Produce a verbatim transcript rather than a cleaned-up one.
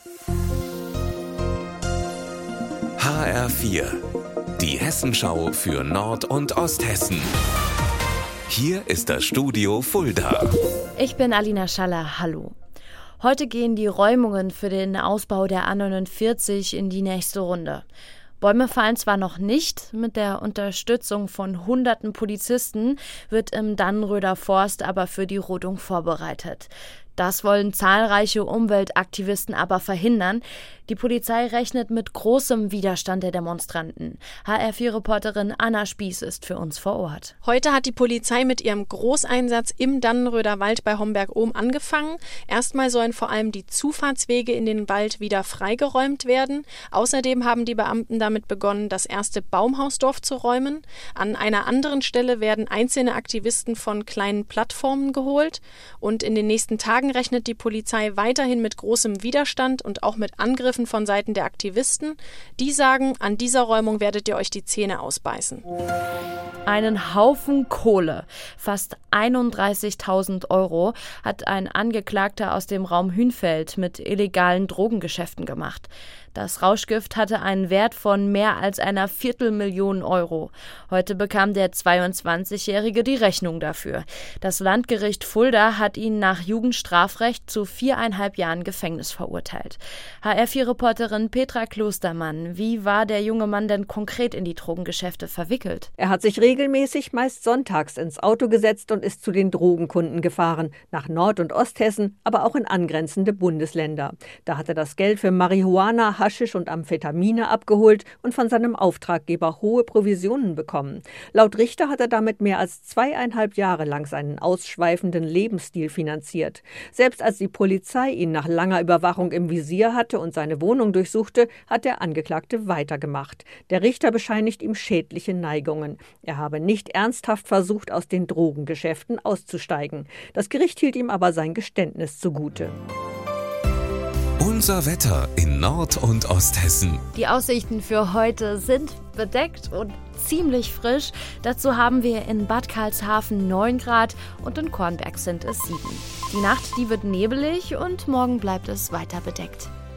H R vier, die Hessenschau für Nord- und Osthessen. Hier ist das Studio Fulda. Ich bin Alina Schaller, hallo. Heute gehen die Räumungen für den Ausbau der A neunundvierzig in die nächste Runde. Bäume fallen zwar noch nicht, mit der Unterstützung von hunderten Polizisten wird im Dannenröder Forst aber für die Rodung vorbereitet. Das wollen zahlreiche Umweltaktivisten aber verhindern. Die Polizei rechnet mit großem Widerstand der Demonstranten. H R vier Reporterin Anna Spieß ist für uns vor Ort. Heute hat die Polizei mit ihrem Großeinsatz im Dannenröder Wald bei Homberg-Ohm angefangen. Erstmal sollen vor allem die Zufahrtswege in den Wald wieder freigeräumt werden. Außerdem haben die Beamten damit begonnen, das erste Baumhausdorf zu räumen. An einer anderen Stelle werden einzelne Aktivisten von kleinen Plattformen geholt. Und in den nächsten Tagen rechnet die Polizei weiterhin mit großem Widerstand und auch mit Angriffen von Seiten der Aktivisten. Die sagen, an dieser Räumung werdet ihr euch die Zähne ausbeißen. Einen Haufen Kohle, fast einunddreißigtausend Euro, hat ein Angeklagter aus dem Raum Hünfeld mit illegalen Drogengeschäften gemacht. Das Rauschgift hatte einen Wert von mehr als einer Viertelmillion Euro. Heute bekam der zweiundzwanzigjährige die Rechnung dafür. Das Landgericht Fulda hat ihn nach Jugendstrafrecht zu viereinhalb Jahren Gefängnis verurteilt. H R vier Reporterin Petra Klostermann, wie war der junge Mann denn konkret in die Drogengeschäfte verwickelt? Er hat sich regelmäßig, meist sonntags, ins Auto gesetzt und ist zu den Drogenkunden gefahren. Nach Nord- und Osthessen, aber auch in angrenzende Bundesländer. Da hat er das Geld für Marihuana, Haschisch und Amphetamine abgeholt und von seinem Auftraggeber hohe Provisionen bekommen. Laut Richter hat er damit mehr als zweieinhalb Jahre lang seinen ausschweifenden Lebensstil finanziert. Selbst als die Polizei ihn nach langer Überwachung im Visier hatte und seine Wohnung durchsuchte, hat der Angeklagte weitergemacht. Der Richter bescheinigt ihm schädliche Neigungen. Er habe nicht ernsthaft versucht, aus den Drogengeschäften auszusteigen. Das Gericht hielt ihm aber sein Geständnis zugute. Unser Wetter in Nord- und Osthessen. Die Aussichten für heute sind bedeckt und ziemlich frisch. Dazu haben wir in Bad Karlshafen neun Grad und in Kornberg sind es sieben. Die Nacht, die wird nebelig und morgen bleibt es weiter bedeckt.